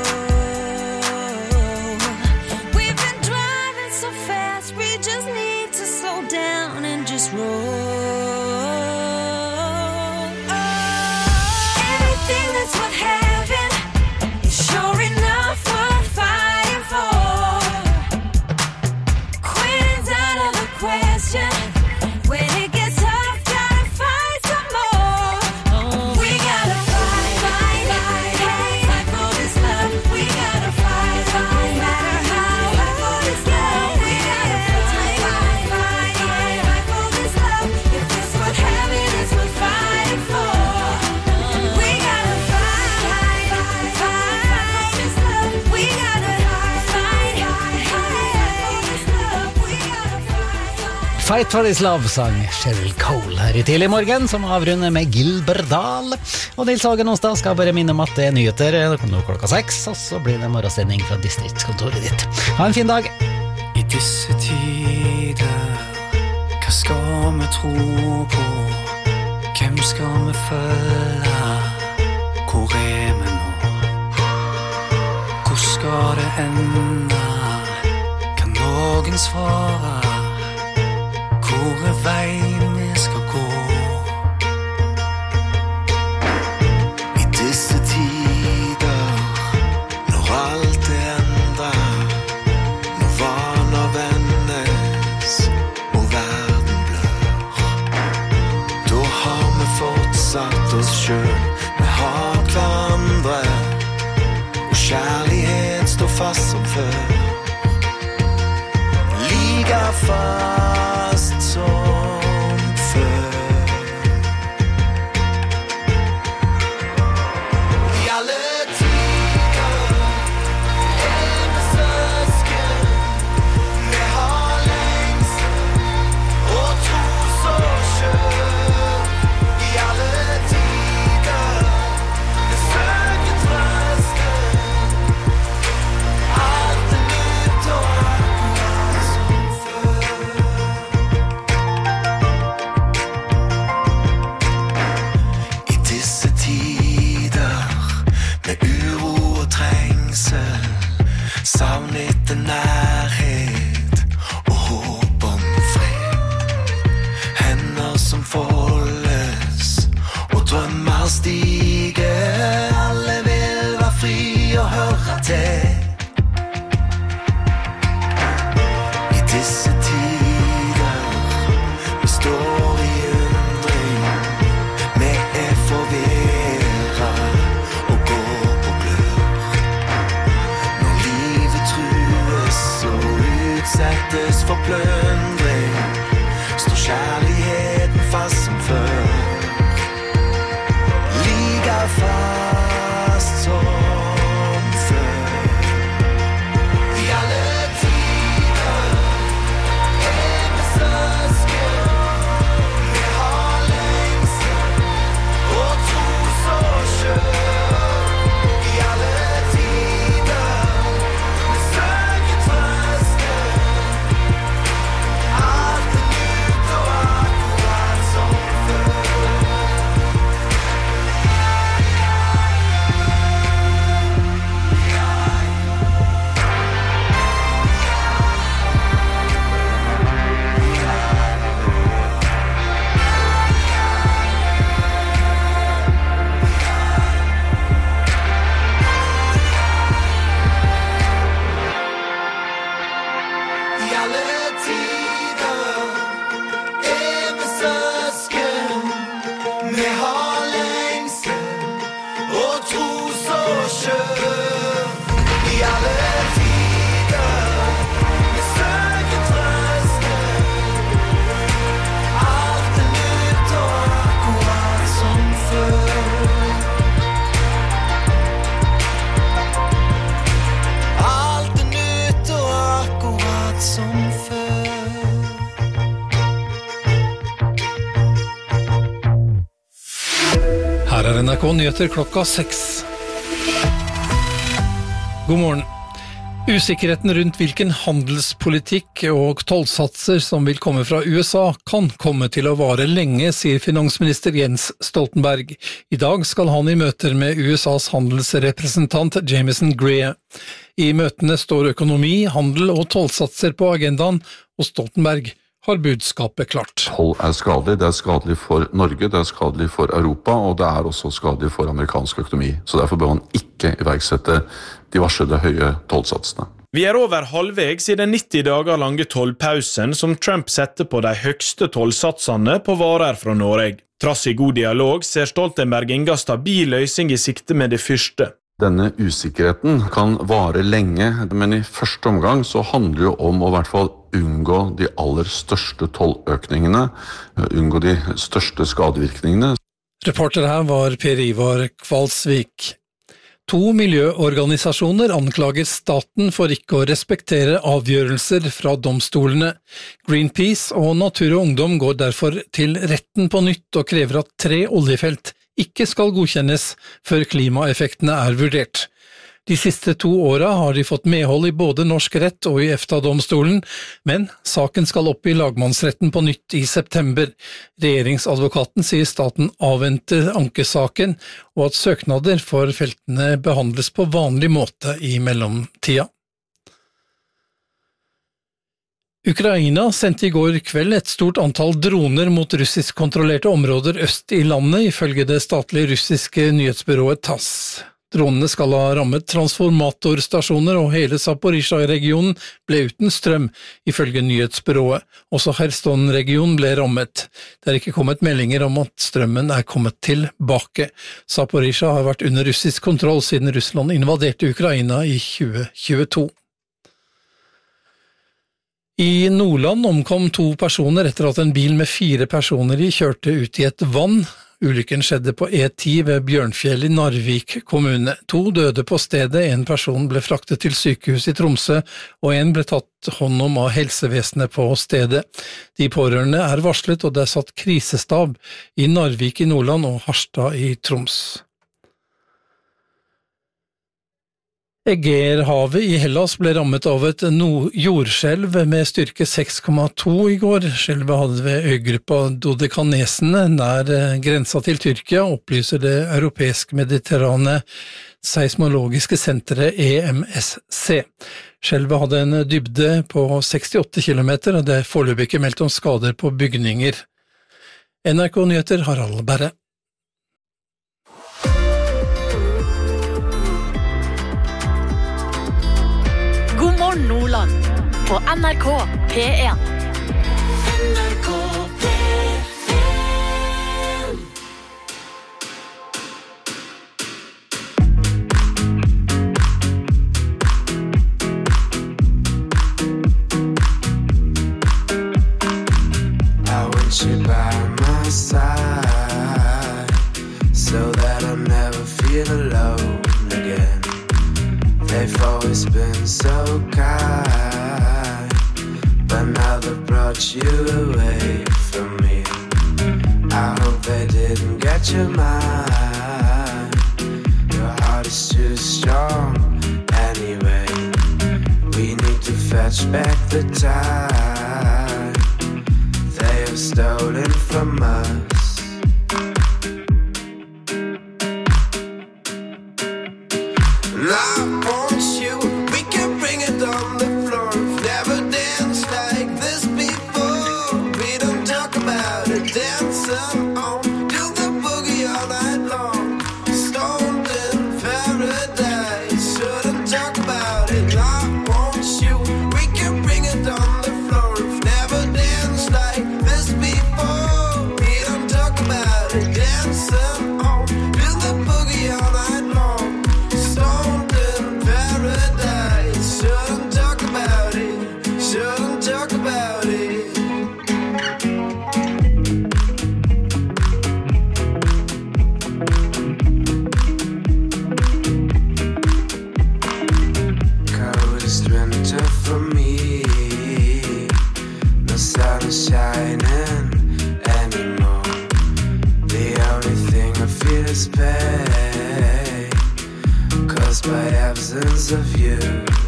We've been driving so fast, we just need to slow down and just roll. Anything that's worth having is sure enough worth fighting for. Quitting's out of the question. When it gets tough, gotta fight some more. We gotta fight for this love. We gotta fight for this love. We gotta fight for this love. If it's worth having, it's worth fighting for. We gotta fight for this love. We gotta fight for this love. We gotta Fight for this love, sang Cheryl Cole her i tidlig morgen, som avrunder med Gilberdal. Og Nils Hagen Onsdag skal bare minne om at det er nyheter nå klokka 6, og så blir det morgensending fra distriktskontoret ditt. Ha en fin dag! I disse tider, hva skal vi tro på? Hvem skal vi følge? Hvor er vi nå? Hvor skal det ende? Kan noen svare? Hvor er veien vi skal gå? I disse tider, når alt er endret, når vaner vendes og verden blør, da har vi fortsatt oss selv, vi har hverandre, og kjærlighet står fast som før. Like fast som før. I alle tider er vi søsken. Vi har lengsel og tro så skjønn. I alle tider vi søker trøsten. Alt er nytt og disse tider vi står i undring, vi forvirret og går på glør. Når livet trues og utsettes for pløndring, står kjærligheten fast som før, like fast som NRK Nyheter klokka 6. God morgen. Usikkerheten rundt hvilken handelspolitikk og tollsatser som vil komme fra USA kan komme til å vare lenge, sier finansminister Jens Stoltenberg. I dag skal han i møter med USAs handelsrepresentant Jameson Greer. I møtene står økonomi, handel og tollsatser på agendaen, og Stoltenberg har budskapet klart. Toll skadelig, det skadelig for Norge, det skadelig for Europa, og det også skadelig for amerikansk økonomi. Så derfor bør man ikke iverksette de varslede høye tollsatsene. Vi over halvvegs i den 90 dager lange tollpausen som Trump setter på de høgste tollsatsene på varer fra Norge. Trass i god dialog ser Stoltenberg ingen stabil løsning i sikte med det første. Denne usikkerheten kan vare lenge, men i første omgang så handler det om å i hvert fall unngå de aller største tolløkningene, unngå de største skadevirkningene. Reporter her var Per Ivar Kvalsvik. 2 miljøorganisasjoner anklager staten for ikke å respektere avgjørelser fra domstolene. Greenpeace og Natur og Ungdom går derfor til retten på nytt og krever at 3 oljefelt ikke skal godkjennes før klimaeffektene vurdert. De siste 2 årene har de fått medhold i både norsk rett og i EFTA-domstolen, men saken skal opp i lagmannsretten på nytt i september. Regjeringsadvokaten sier staten avventer ankesaken, og at søknader for feltene behandles på vanlig måte i mellomtida. Ukraina sendte i går kveld et stort antall droner mot russisk-kontrollerte områder øst i landet, ifølge det statlige russiske nyhetsbyrået TASS. Dronene skal ha rammet transformatorstasjoner, og hele Zaporizjzja-regionen ble uten strøm, ifølge nyhetsbyrået. Også Kherson-regionen ble rammet. Det ikke kommet meldinger om at strømmen kommet tilbake. Zaporizjzja har vært under russisk kontroll siden Russland invaderte Ukraina i 2022. I Nordland omkom 2 personer etter at en bil med 4 personer i kjørte ut i et vann. Ulykken skjedde på E10 ved Bjørnfjell i Narvik kommune. 2 døde på stedet, 1 person ble fraktet til sykehus i Tromsø, og 1 ble tatt hånd om av helsevesenet på stedet. De pårørende varslet, og det satt krisestab i Narvik i Nordland og Harstad i Troms. Egeerhavet i Hellas ble rammet av et jordskjelv med styrke 6,2 i går. Skjelvet hadde ved øygruppa Dodekanesene nær grensa til Tyrkia, opplyser det europeisk-mediterrane seismologiske senteret EMSC. Skjelvet hadde en dybde på 68 kilometer, og det foreløpig ikke meldt om skader på bygninger. NRK Nyheter, Harald Berre. God morgen, Nordland. på NRK P1. NRK You by my side so that I'll never feel alone again. They've always been so kind, but now they've brought you away from me. I hope they didn't get your mind. Your heart is too strong anyway. We need to fetch back the time they have stolen from us. And I want you, we can bring it on the floor. We've never danced like this before. We don't talk about it, dancing on, do the boogie all night long. Stoned in paradise, shouldn't talk about it. And I want you, we can bring it on the floor. We've never danced like this before. We don't talk about it, dancing on, do the boogie all night long. Stoned in paradise, shouldn't talk about it, shouldn't talk about it. Coldest winter for me, no sun is shining anymore. The only thing I feel is pain, caused by absence of you.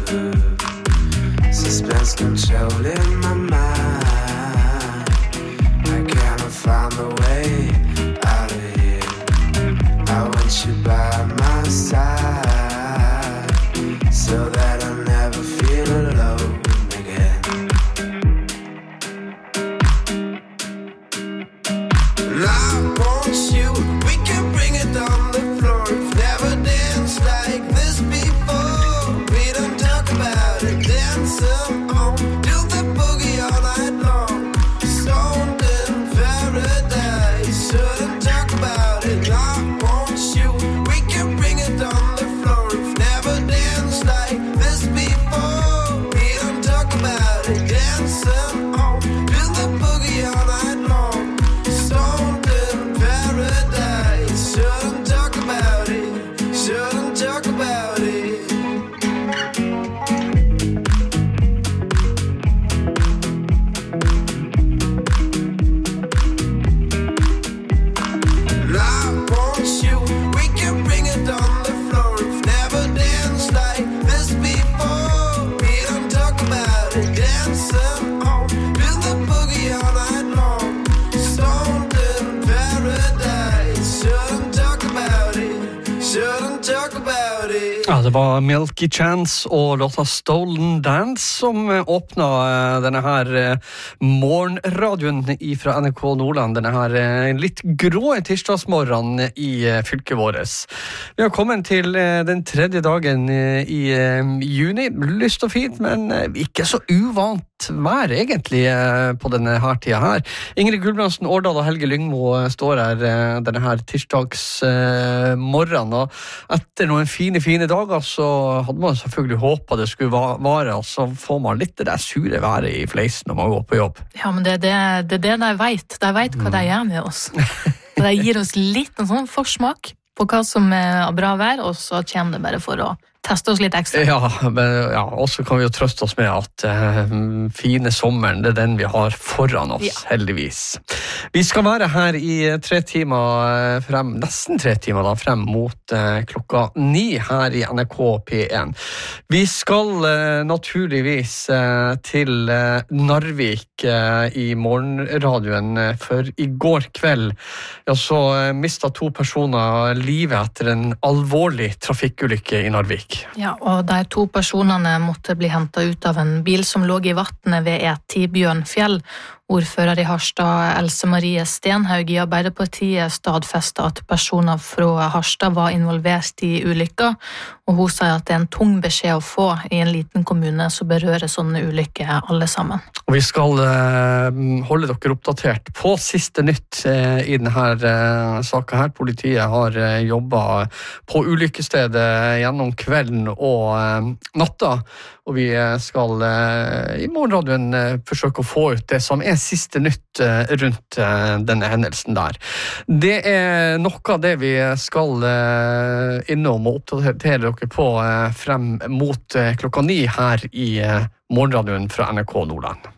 Suspense controlling my mind. I cannot find the way out of here. I want you by my side so that I'll never feel alone again. And I want you, we can bring it on the floor. We've never danced like this before. We don't talk about it, dancing on, do the boogie all night long. Stoned in paradise, shouldn't talk about it. And I want you, we can bring it on the floor. We've never danced like this before. We don't talk about it, dancing on, do the boogie all night long. Stoned in paradise, shouldn't talk about it, shouldn't talk about it. And I want you, we can bring it on the floor. We've never danced like this before. We don't talk about it, dancing on, do the boogie all night long. Stoned in paradise, shouldn't talk about it, shouldn't talk about it. Ja, det var Milky Chance og låta Stolen Dance som åpna denne her morgenradioen fra NRK Nordland, denne her litt grå tirsdagsmorgen i fylket våres. Vi har kommet til den tredje dagen i juni, lyst og fint, men ikke så uvant vær egentlig på denne her tida her. Ingrid Gulbrandsen Årdal og Helge Lyngmo står her denne her tirsdagsmorgen, og etter noen fine dager så hadde man selvfølgelig håpet det skulle vare, og så får man litt det der sure været i fleisen når man går på jobb. Ja, men det er det de vet. De vet hva de gjør med oss. Og de gir oss litt en sånn forsmak på hva som er bra vær, og så kommer det bare for å teste oss litt ekstra. Ja, og så kan vi jo trøste oss med at fine sommeren, det er den vi har foran oss, heldigvis. Vi skal være her i 3 timer frem, nesten 3 timer da, frem mot klokka 9 her i NRK P1. Vi skal naturligvis til Narvik i morgenradioen, for i går kveld så mistet 2 personer livet etter en alvorlig trafikkulykke i Narvik. Ja, og de 2 personene måtte bli hentet ut av en bil som lå i vattnet ved E10 Bjørnfjell, Ordfører I Harstad, Else Marie Stenhaug I Arbeiderpartiet, stadfestet at personer fra Harstad var involvert I ulykker, og hun sier at det en tung beskjed å få I en liten kommune som berører sånne ulykker alle sammen. Og vi skal holde dere oppdatert på siste nytt I denne saken her. Politiet har jobbet på ulykkestedet gjennom kvelden og natta, og vi skal I morgenradioen forsøke å få ut det som siste nytt rundt denne hendelsen der. Det noe av det vi skal innom og oppdatere dere på frem mot klokka 9 her I morgenradioen fra NRK Nordland.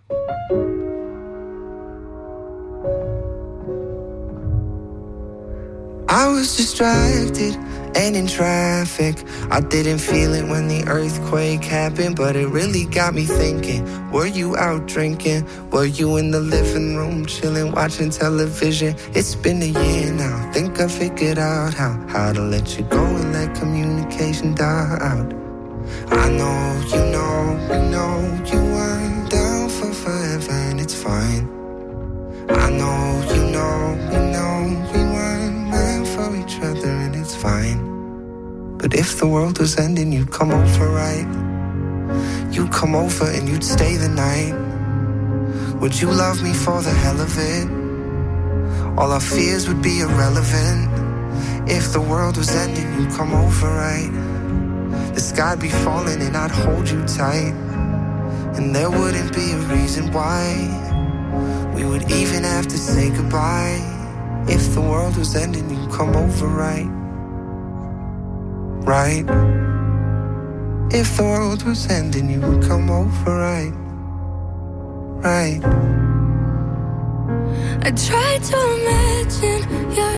I was distracted and in traffic. I didn't feel it when the earthquake happened, but it really got me thinking. Were you out drinking? Were you in the living room chilling, watching television? It's been a year now. Think I figured out how to let you go and let communication die out. I know, you know you weren't down for forever and it's fine. I know, you know we weren't meant for each other and it's fine. But if the world was ending, you'd come over, right? You'd come over and you'd stay the night. Would you love me for the hell of it? All our fears would be irrelevant. If the world was ending, you'd come over, right? The sky'd be falling and I'd hold you tight. And there wouldn't be a reason why we would even have to say goodbye. If the world was ending, you'd come over, right? Right? If the world was ending, you would come over, right? Right? I tried to imagine